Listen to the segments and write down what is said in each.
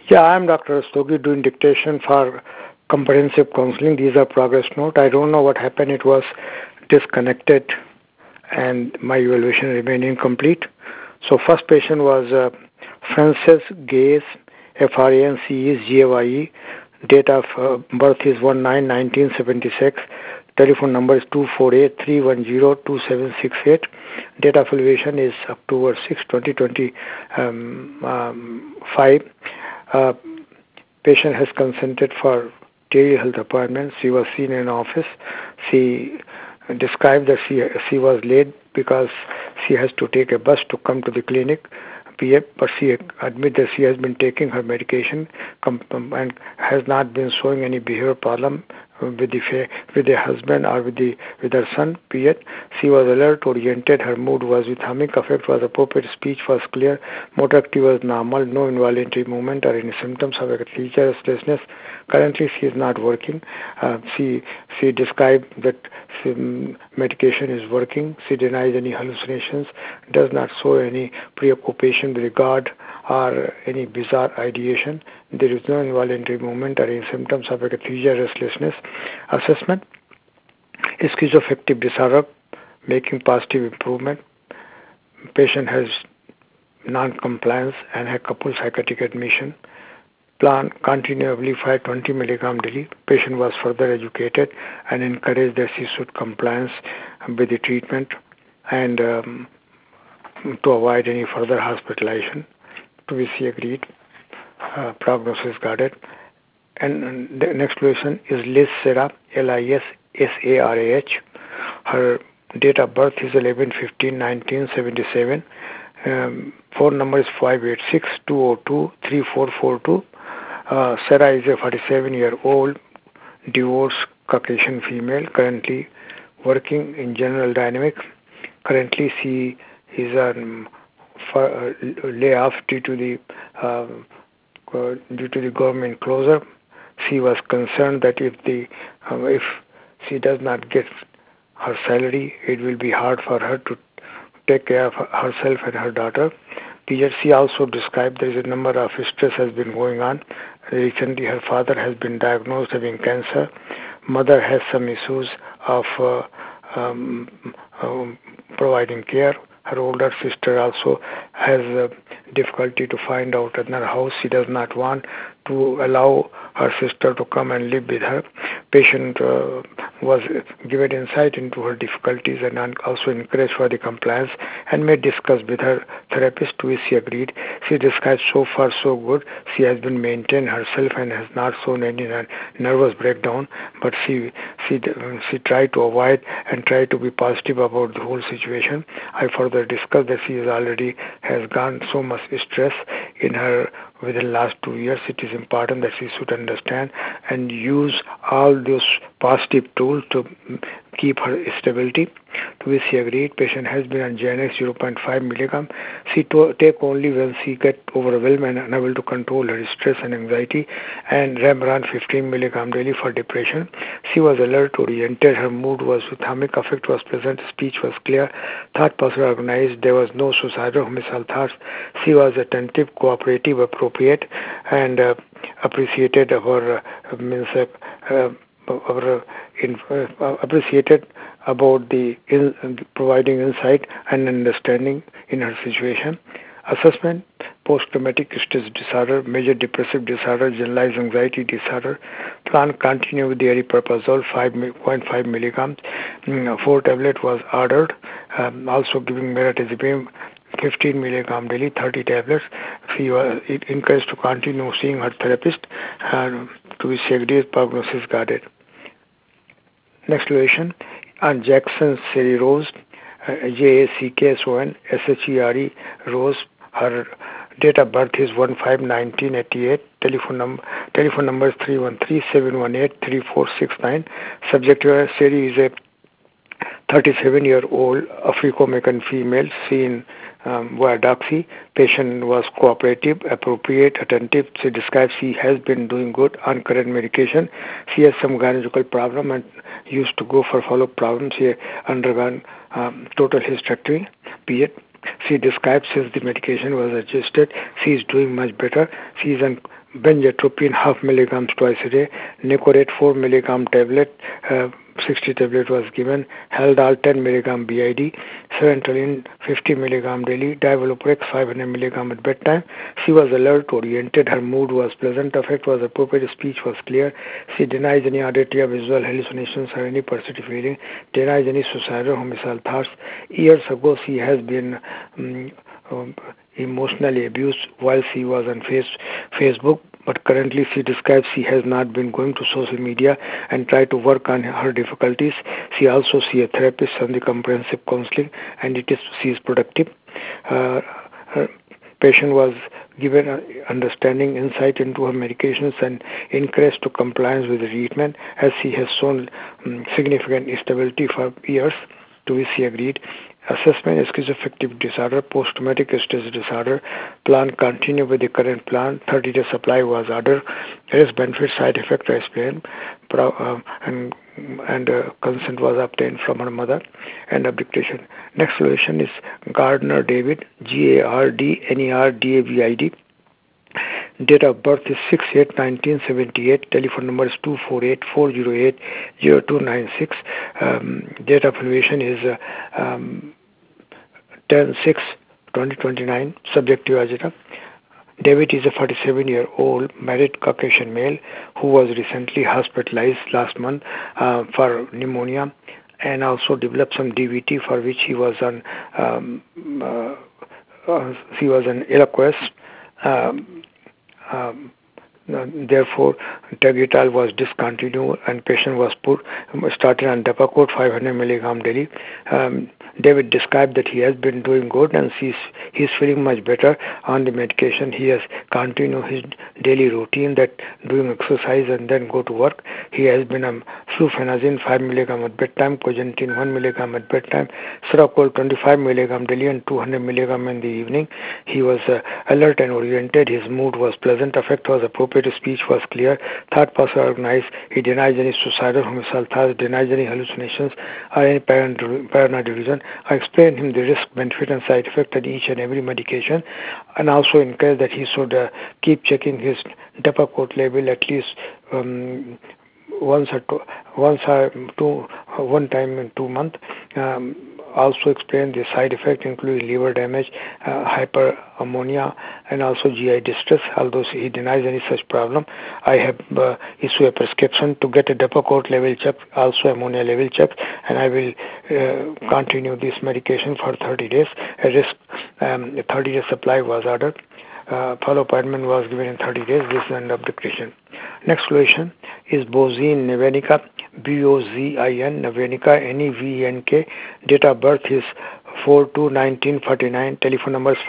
Yeah, I'm Dr. Rastogi doing dictation for comprehensive counseling. These are progress note. I don't know what happened. It was disconnected and my evaluation remained incomplete. So first patient was Frances Gaze, Frances Date of birth is 1/9/1976. Telephone number is 248-310-2768. Date of elevation is October 6, 2025. Uh, Patient has consented for telehealth appointment. She was seen in office. She described that she was late because she has to take a bus to come to the clinic. But she admits that she has been taking her medication and has not been showing any behavior problem with the husband or with her son. She was alert, oriented. Her mood was rhythmic. Affect was appropriate. Speech was clear. Motor activity was normal. No involuntary movement or any symptoms of akathisia restlessness. Currently, she is not working. She described that medication is working. She denies any hallucinations. Does not show any preoccupation with regard or any bizarre ideation. There is no involuntary movement or any symptoms of akathisia restlessness. Assessment: schizoaffective disorder, making positive improvement. Patient has non-compliance and had couple psychiatric admission. Plan continue Abilify 20 milligram daily. Patient was further educated and encouraged that she should compliance with the treatment and to avoid any further hospitalization. To which she agreed. Prognosis guarded. And the next patient is Liz Sarah, Lissarah. Her date of birth is 11/15/1977. Phone number is 586-202-3442. Sarah is a 47-year-old divorced Caucasian female, currently working in General Dynamics. Currently, she is on layoff due to the government closure. She was concerned that if she does not get her salary, it will be hard for her to take care of herself and her daughter. She also described there is a number of stress has been going on. Recently, her father has been diagnosed having cancer. Mother has some issues of providing care. Her older sister also has difficulty to find out another house. She does not want to allow her sister to come and live with her. Patient was given insight into her difficulties and also encouraged for the compliance and may discuss with her therapist, to which she agreed. She described so far so good. She has been maintained herself and has not shown any nervous breakdown, but she tried to avoid and try to be positive about the whole situation. I further discussed that she has gone so much stress in her within the last 2 years. It is important that she should understand and use all those positive tools to keep her stability. To which she agreed. Patient has been on Xanax 0.5 milligram. She take only when she get overwhelmed and unable to control her stress and anxiety, and Remeron 15 milligram daily for depression. She was alert, oriented. Her mood was rhythmic. Affect was present. Speech was clear. Thought process organized. There was no suicidal homicidal thoughts. She was attentive, cooperative, appropriate, and appreciated her appreciated about the providing insight and understanding in her situation. Assessment: post-traumatic stress disorder, major depressive disorder, generalized anxiety disorder. Plan continue with the aripiprazole 5.5 milligrams. 4 tablet was ordered. Also giving meratazepam 15 milligram daily, 30 tablets. She was encouraged to continue seeing her therapist to be segregated, prognosis guarded. Next patient on Jackson Sherry Rose, JACKSON Rose. Her date of birth is 1/5/1988. Telephone number is 313-718-3469. Subject to Sherry is a 37-year-old Afro-American female seen via doxy. Patient was cooperative, appropriate, attentive. She describes she has been doing good on current medication. She has some gynecological problem and used to go for follow-up problems. She undergone total hysterectomy. She describes since the medication was adjusted, she is doing much better. She is on benztropine half milligrams twice a day, Nicorette 4 milligram tablet, 60 tablet was given, Haldol 10 milligram BID, sertraline 50 milligram daily, Divaloprex 500 milligram at bedtime. She was alert, oriented, her mood was pleasant, affect was appropriate, speech was clear. She denies any auditory, visual hallucinations or any perceptive feeling, denies any suicidal, homicidal thoughts. Years ago, she has been emotionally abused while she was on Facebook, but currently she describes she has not been going to social media and try to work on her difficulties. She also sees a therapist on the comprehensive counseling, and she is productive. Her patient was given understanding insight into her medications and encouraged to compliance with the treatment, as she has shown significant stability for years, to which she agreed. Assessment is schizoaffective disorder, post-traumatic stress disorder. Plan continue with the current plan. 30-day supply was ordered. Risk benefit side effect I explained, and consent was obtained from her mother and abdication. Next solution is Gardner David, Gardner Date of birth is 6/8/1978. Telephone number is 248-408-0296. Date of elevation is 10/6/2029. Subject to agita. David is a 47-year-old married Caucasian male who was recently hospitalized last month for pneumonia and also developed some DVT, for which he was on Eliquis. Therefore, Tegretol was discontinued and patient was started on Depakote 500 milligram daily. David described that he has been doing good and he's feeling much better on the medication. He has continued his daily routine, that doing exercise and then go to work. He has been on flufenazine 5 milligram at bedtime, Cogentin 1 milligram at bedtime, Seroquel 25 milligram daily and 200 milligram in the evening. He was alert and oriented. His mood was pleasant. Affect was appropriate. Speech was clear. Thought process organized. He denies any suicidal, homicidal thoughts, denies any hallucinations or any paranoid delusion. I explained him the risk, benefit and side effect of each and every medication, and also encouraged that he should keep checking his Depakote label at least one time in 2 months. Also explained the side effect, including liver damage, hyperammonia, and also GI distress. Although he denies any such problem, I have issued a prescription to get a Depakote level check, also ammonia level check, and I will continue this medication for 30 days. A 30-day supply was ordered. Follow appointment was given in 30 days. This is end of declaration. Next solution is Bozin Nevenica, Bozin Nevenica, Nevenk. Date of birth is 4/2/1949. Telephone number is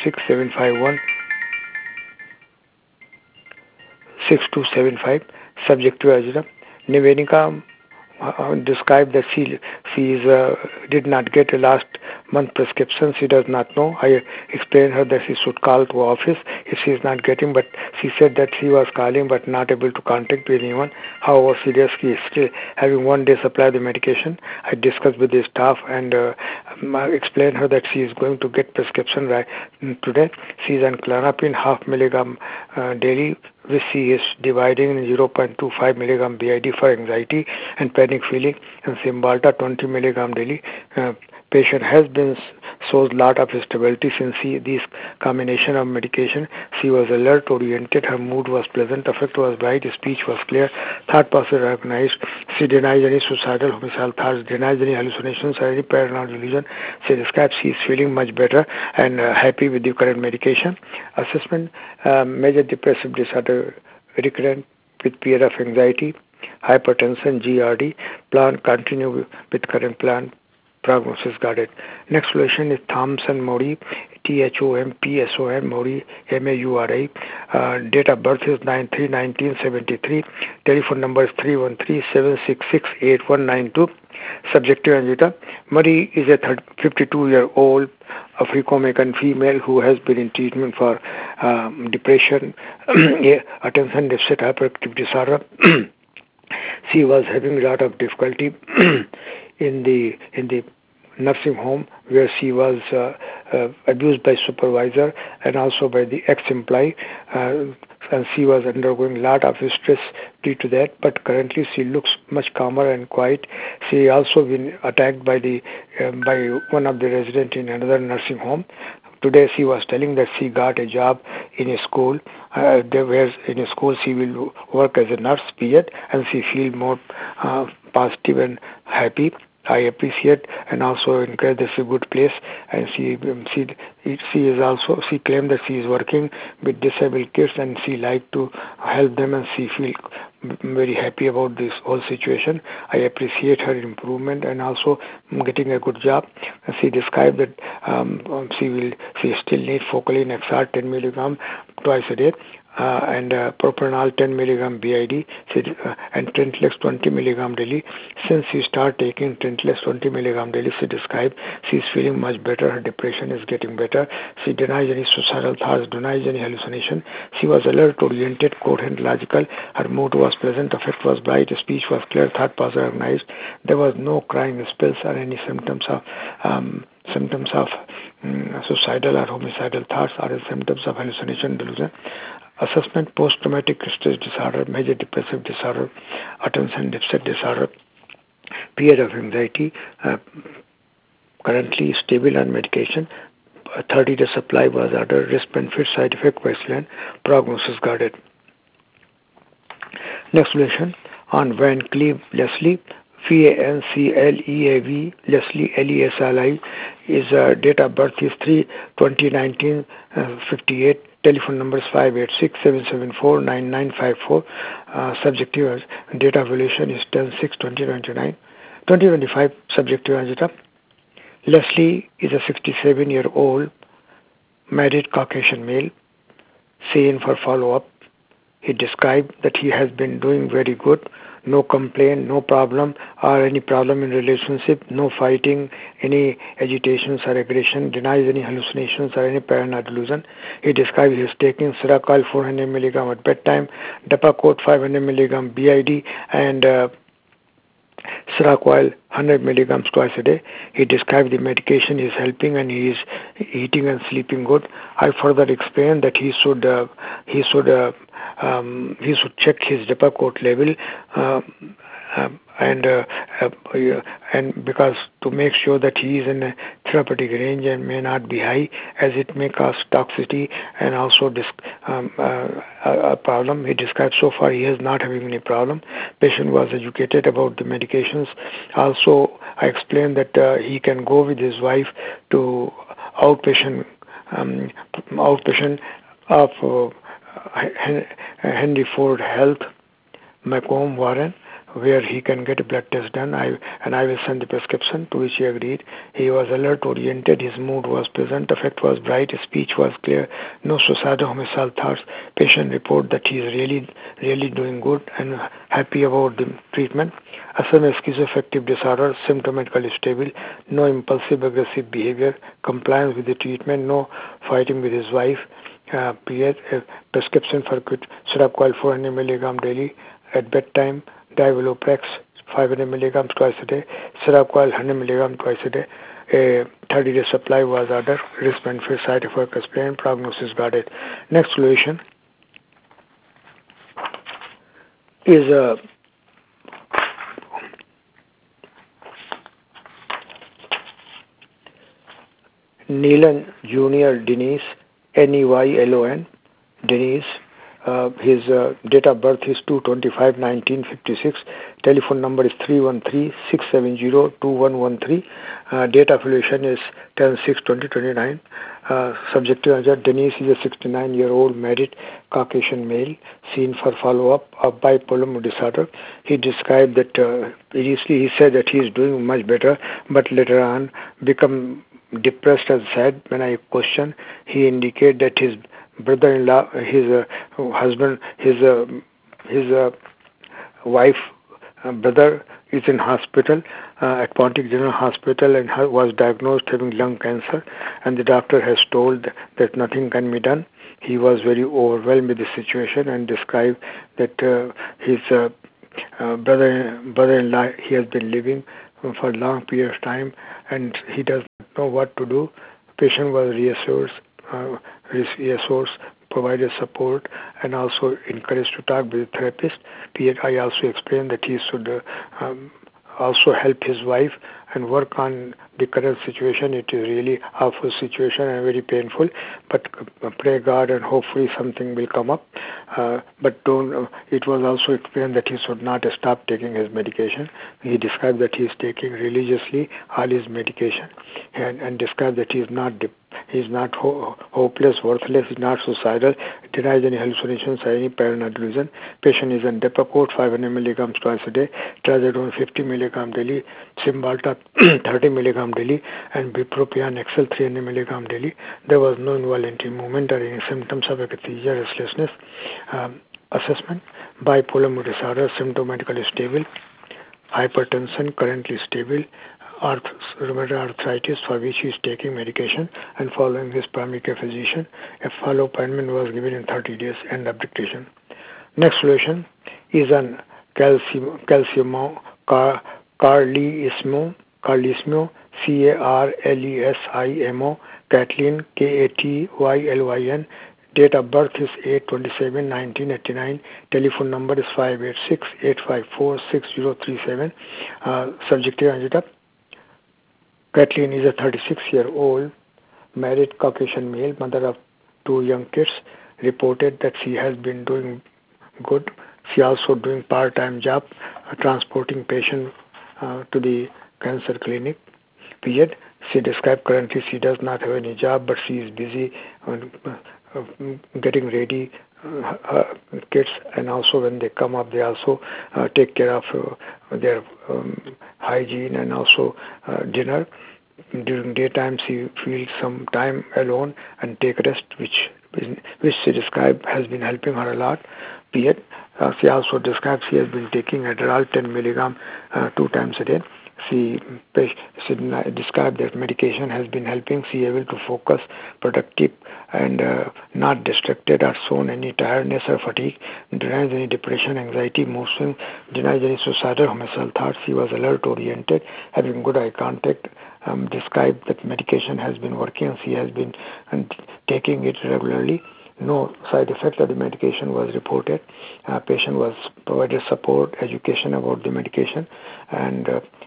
586-751-6275. Subject to agita. Nevenica described that she did not get a last month prescription. She does not know. I explained her that she should call to office if she is not getting, but she said that she was calling but not able to contact anyone. However, she is still having 1 day supply of the medication. I discussed with the staff and explained her that she is going to get prescription right today. She is on Klonopin half milligram daily, which she is dividing in 0.25 milligram BID for anxiety and panic feeling, and Cymbalta 20 milligram daily. Patient has been shows lot of stability since this combination of medication. She was alert, oriented, her mood was pleasant, affect was bright, speech was clear, thought process recognized. She denies any suicidal, homicidal thoughts, denies any hallucinations or any paranoid delusion. She describes she is feeling much better and happy with the current medication. Assessment: major depressive disorder recurrent with period of anxiety, hypertension, GRD. Plan continue with current plan. Prognosis guarded. Next solution is Thompson Mori, THOMPSON Mori, MAURI. Date of birth is 9/3/1973. Telephone number is 313-766-8192. Subject to angita. Mori is a 52-year-old African-American female who has been in treatment for depression, attention deficit hyperactive disorder. She was having a lot of difficulty in the nursing home where she was abused by supervisor and also by the ex-employee, and she was undergoing a lot of stress due to that. But currently, she looks much calmer and quiet. She also been attacked by by one of the residents in another nursing home. Today she was telling that she got a job in a school. Where in a school she will work as a nurse, period, and she feel more positive and happy. I appreciate and also encourage this is a good place. And she is also, she claimed that she is working with disabled kids and she like to help them, and she feel very happy about this whole situation. I appreciate her improvement and also getting a good job. She described that she still need Focalin XR 10 milligram twice a day, and propranolol 10 milligram BID, and Trintlex 20 milligram daily. Since she started taking Trintlex 20 milligram daily, she described she is feeling much better. Her depression is getting better. She denies any suicidal thoughts, denies any hallucination. She was alert, oriented, coherent, logical. Her mood was pleasant, affect was bright, speech was clear, thought was organized. There was no crying spells or any symptoms of suicidal or homicidal thoughts or symptoms of hallucination, delusion. Assessment: post-traumatic stress disorder, major depressive disorder, attention deficit disorder, period of anxiety, currently stable on medication. A 30-day supply was ordered. Risk benefit side effect question. Prognosis guarded. Next solution on Van Cleve Leslie. VANCLEAV Leslie LESLI. His date of birth is 3/20/1958. Telephone number is 586-774-9954. Subjective date of evaluation is 10/6/2025. Subjective agita. Leslie is a 67-year-old married Caucasian male. Seen for follow-up. He described that he has been doing very good. No complaint, no problem or any problem in relationship, no fighting, any agitations or aggression, denies any hallucinations or any paranoid delusion. He described he is taking Seroquel 400 mg at bedtime, Depakote 500 mg BID, and Seroquel 100 milligrams twice a day. He described the medication is helping and he is eating and sleeping good. I further explained that he should check his Depakote level and because to make sure that he is in a therapeutic range and may not be high, as it may cause toxicity and also a problem. He described so far he is not having any problem. Patient was educated about the medications. Also, I explained that he can go with his wife to outpatient of Henry Ford Health, Macomb, Warren, where he can get a blood test done. I will send the prescription, to which he agreed. He was alert, oriented, his mood was pleasant, affect was bright, his speech was clear, no suicidal homicidal thoughts. Patient report that he is really doing good and happy about the treatment. Asthma schizoaffective disorder, symptomatically stable, no impulsive aggressive behavior, compliance with the treatment, no fighting with his wife. Prescription for Seroquel 400 mg daily at bedtime, Divaloprex 500 mg twice a day, Seroquel 100 mg twice a day. A 30-day supply was ordered. Risk benefit side effect explained. Prognosis guarded. Next solution is Neylon Junior Denise, Neylon Denise. His date of birth is 2/25/1956. Telephone number is 313-670-2113. Date of evaluation is 10/6/2029. Subjective answer: Denise is a 69-year-old married Caucasian male seen for follow-up of bipolar mood disorder. He described that initially he said that he is doing much better, but later on become depressed and sad. When I questioned, he indicated that his brother-in-law, his husband, his wife, brother is in hospital at Pontic General Hospital and was diagnosed having lung cancer, and the doctor has told that nothing can be done. He was very overwhelmed with the situation and described that his brother-in-law, he has been living for a long period of time, and he does not know what to do. Patient was uh, reassured, provided support, and also encouraged to talk with the therapist. I also explained that he should also help his wife and work on the current situation. It is really awful situation and very painful, but pray God and hopefully something will come up. But don't. It was also explained that he should not stop taking his medication. He described that he is taking religiously all his medication, and described that he is not hopeless, worthless, is not suicidal, denies any hallucinations or any paranoid delusion. Patient is on Depakote 500 milligrams twice a day, Trazodone 50 milligram daily, Cymbalta 30 milligram daily, and Bupropion XL 300 milligram daily. There was no involuntary movement or any symptoms of akathisia, restlessness. Assessment: bipolar mood disorder, symptomatically stable. Hypertension, currently stable. Rheumatoid arthritis, for which he is taking medication, and following his primary care physician, a follow appointment was given in 30 days. End of dictation. Next solution is an calcium carlismo, CARLESIMO, Katlyn, KATYLYN. Date of birth is 8/27/1989. Telephone number is 586-854-6037. Subjective agenda: Kathleen is a 36-year-old married Caucasian male, mother of 2 young kids. Reported that she has been doing good. She also doing part-time job, transporting patients to the cancer clinic. Period. She described currently she does not have any job, but she is busy getting ready her kids, and also when they come up, they also take care of their hygiene and also dinner. During daytime, she feels some time alone and take rest, which she described has been helping her a lot. Period. She also described she has been taking Adderall 10 milligram 2 times a day. She described that medication has been helping she able to focus, productive, and not distracted or shown any tiredness or fatigue, denies any depression, anxiety, mood swing, denies any suicidal, homicidal thoughts. She was alert, oriented, having good eye contact. Described that medication has been working and she has been taking it regularly. No side effect of the medication was reported. Patient was provided support, education about the medication, and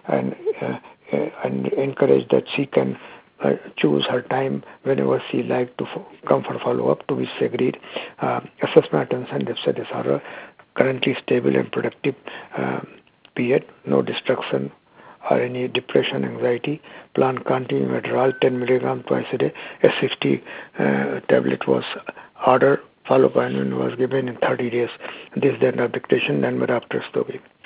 encouraged that she can choose her time whenever she like to come for follow-up, to which she agreed. Assessment attention deficit disorder, currently stable and productive. Period. No destruction or any depression, anxiety. Plan continuing Adderall 10 milligram twice a day. A 60 tablet was ordered. Follow-up appointment was given in 30 days. This is the end of dictation done by Dr. Stobe.